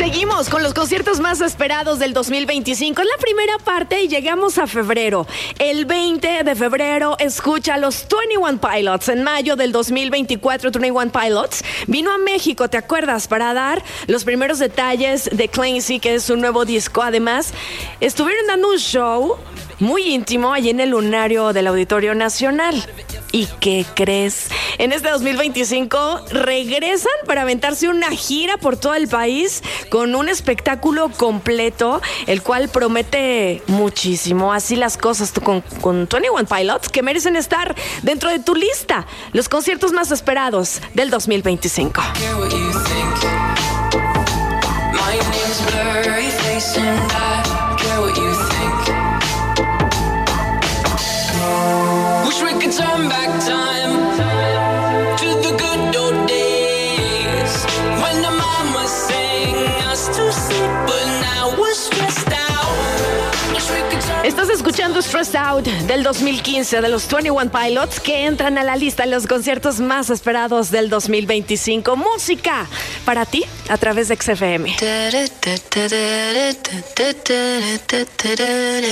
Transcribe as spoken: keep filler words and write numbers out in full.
Seguimos con los conciertos más esperados del dos mil veinticinco. Es la primera parte y llegamos a febrero. El veinte de febrero escucha a los veintiuno Pilots. En mayo del dos mil veinticuatro, veintiuno Pilots vino a México, ¿te acuerdas? Para dar los primeros detalles de Clancy, que es su nuevo disco. Además, estuvieron dando un show muy íntimo allí en el lunario del Auditorio Nacional. ¿Y qué crees? En este dos mil veinticinco regresan para aventarse una gira por todo el país con un espectáculo completo, el cual promete muchísimo. Así las cosas tú con, con veintiuno Pilots, que merecen estar dentro de tu lista. Los conciertos más esperados del dos mil veinticinco. Wish we could turn back time to the good old days when the mama sang us to sleep, but now we're stressed out. Wish we could turn. Estás escuchando Stressed Out del dos mil quince de los veintiuno Pilots, que entran a la lista de los conciertos más esperados del dos mil veinticinco. Música para ti a través de X F M.